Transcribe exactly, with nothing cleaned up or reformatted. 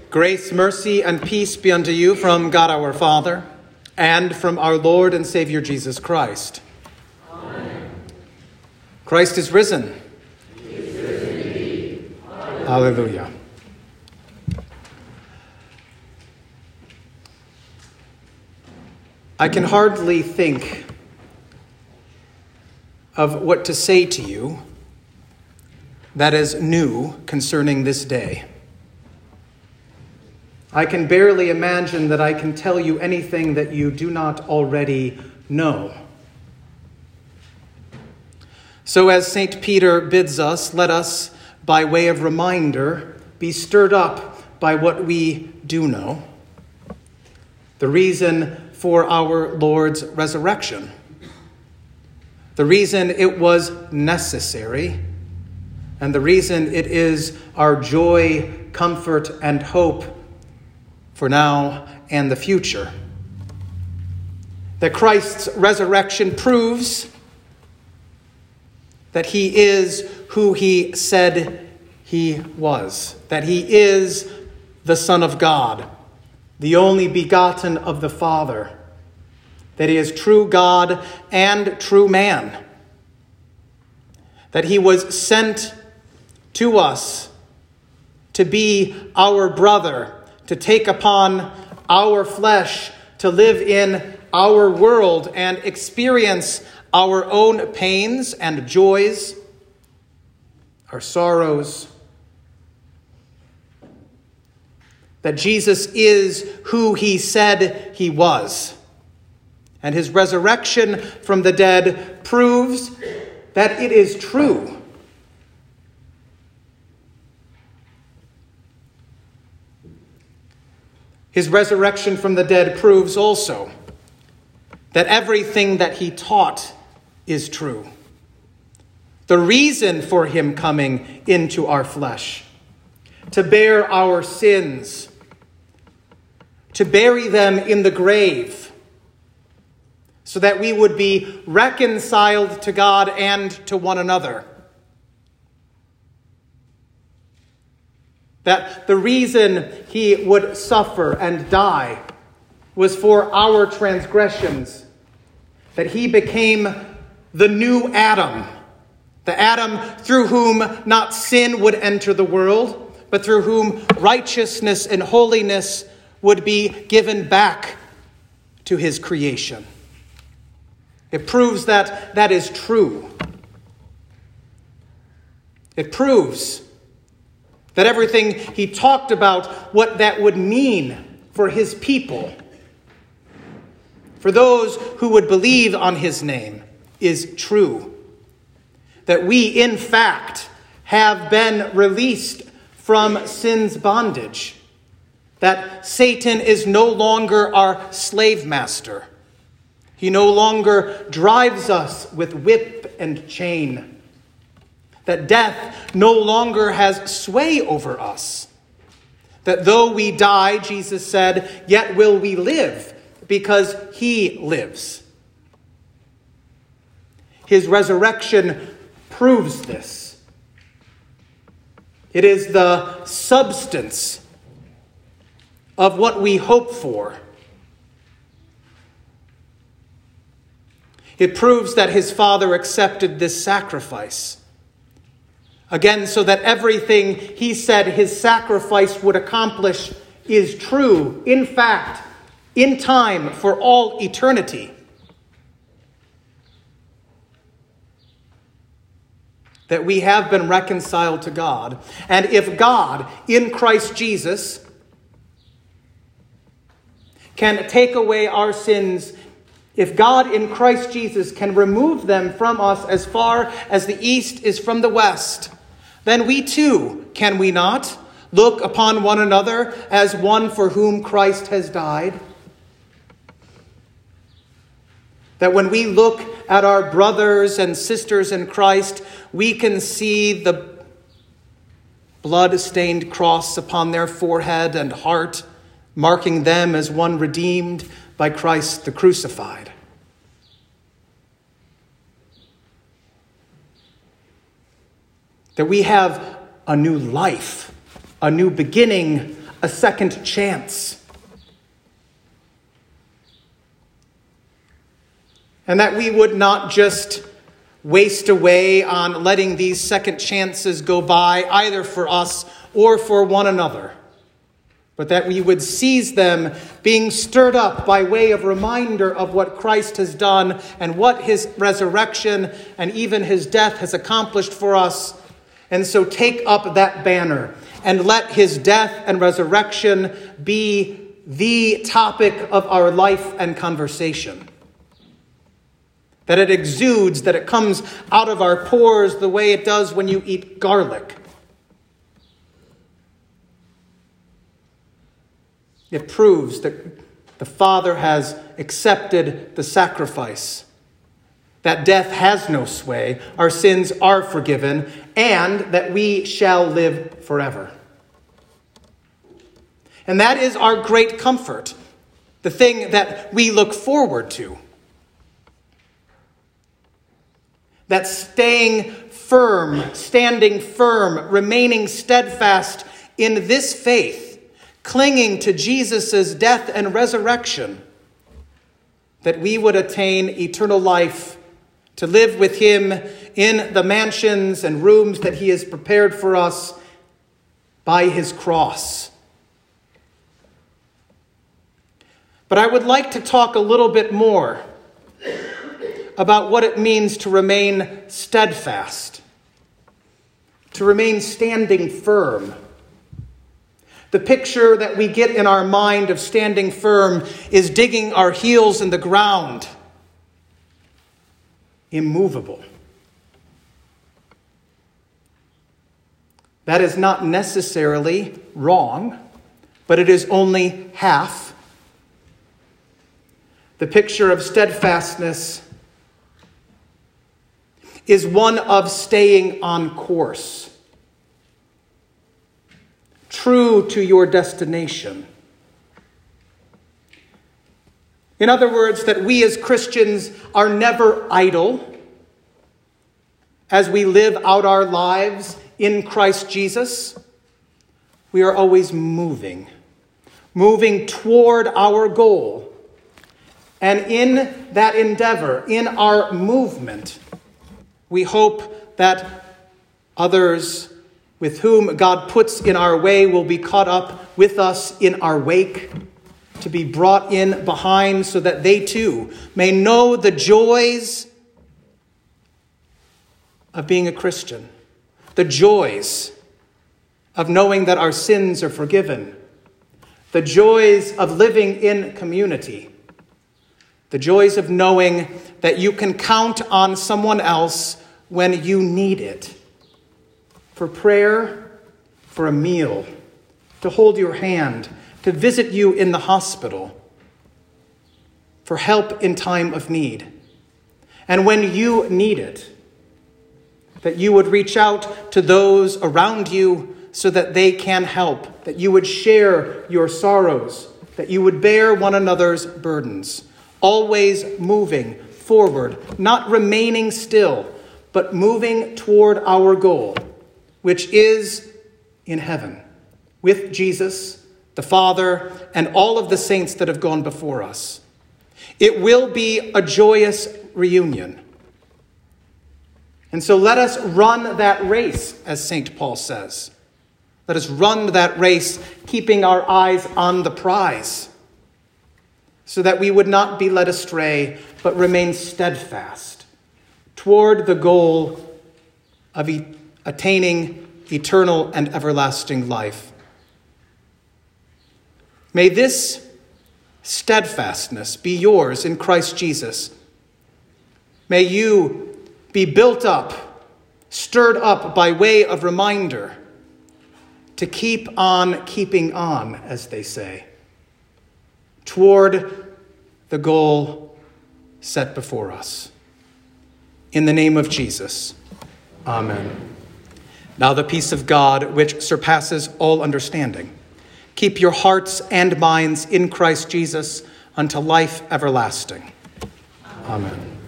Grace, mercy, and peace be unto you from God our Father, and from our Lord and Savior Jesus Christ. Amen. Christ is risen. He is risen indeed. Hallelujah. I can hardly think of what to say to you that is new concerning this day. I can barely imagine that I can tell you anything that you do not already know. So as Saint Peter bids us, let us, by way of reminder, be stirred up by what we do know. The reason for our Lord's resurrection. The reason it was necessary, and the reason it is our joy, comfort, and hope for now and the future. That Christ's resurrection proves that he is who he said he was, that he is the Son of God, the only begotten of the Father, that he is true God and true man, that he was sent to us to be our brother, to take upon our flesh, to live in our world and experience our own pains and joys, our sorrows. That Jesus is who he said he was. And his resurrection from the dead proves that it is true. His resurrection from the dead proves also that everything that he taught is true. The reason for him coming into our flesh, to bear our sins, to bury them in the grave, so that we would be reconciled to God and to one another. That the reason he would suffer and die was for our transgressions. That he became the new Adam. The Adam through whom not sin would enter the world, but through whom righteousness and holiness would be given back to his creation. It proves that that is true. It proves that everything he talked about, what that would mean for his people, for those who would believe on his name, is true. That we, in fact, have been released from sin's bondage. That Satan is no longer our slave master. He no longer drives us with whip and chain. That death no longer has sway over us. That though we die, Jesus said, yet will we live, because he lives. His resurrection proves this. It is the substance of what we hope for. It proves that his Father accepted this sacrifice. Again, so that everything he said his sacrifice would accomplish is true, in fact, in time, for all eternity. That we have been reconciled to God. And if God, in Christ Jesus, can take away our sins, if God in Christ Jesus can remove them from us as far as the east is from the west, then we too, can we not, look upon one another as one for whom Christ has died? That when we look at our brothers and sisters in Christ, we can see the blood-stained cross upon their forehead and heart, marking them as one redeemed by Christ the crucified. That we have a new life, a new beginning, a second chance. And that we would not just waste away on letting these second chances go by, either for us or for one another, but that we would seize them, being stirred up by way of reminder of what Christ has done and what his resurrection and even his death has accomplished for us. And so take up that banner and let his death and resurrection be the topic of our life and conversation. That it exudes, that it comes out of our pores the way it does when you eat garlic. It proves that the Father has accepted the sacrifice, that death has no sway, our sins are forgiven, and that we shall live forever. And that is our great comfort, the thing that we look forward to. That staying firm, standing firm, remaining steadfast in this faith, clinging to Jesus' death and resurrection, that we would attain eternal life, to live with him in the mansions and rooms that he has prepared for us by his cross. But I would like to talk a little bit more about what it means to remain steadfast, to remain standing firm. The picture that we get in our mind of standing firm is digging our heels in the ground, immovable. That is not necessarily wrong, but it is only half. The picture of steadfastness is one of staying on course, true to your destination. In other words, that we as Christians are never idle as we live out our lives in Christ Jesus. We are always moving, moving toward our goal. And in that endeavor, in our movement, we hope that others with whom God puts in our way will be caught up with us in our wake, to be brought in behind so that they too may know the joys of being a Christian, the joys of knowing that our sins are forgiven, the joys of living in community, the joys of knowing that you can count on someone else when you need it, for prayer, for a meal, to hold your hand, to visit you in the hospital, for help in time of need. And when you need it, that you would reach out to those around you so that they can help, that you would share your sorrows, that you would bear one another's burdens, always moving forward, not remaining still, but moving toward our goal, which is in heaven, with Jesus, the Father, and all of the saints that have gone before us. It will be a joyous reunion. And so let us run that race, as Saint Paul says. Let us run that race, keeping our eyes on the prize, so that we would not be led astray, but remain steadfast toward the goal of e- attaining eternal and everlasting life. May this steadfastness be yours in Christ Jesus. May you be built up, stirred up by way of reminder, to keep on keeping on, as they say, toward the goal set before us. In the name of Jesus, amen. Now the peace of God, which surpasses all understanding, keep your hearts and minds in Christ Jesus unto life everlasting. Amen.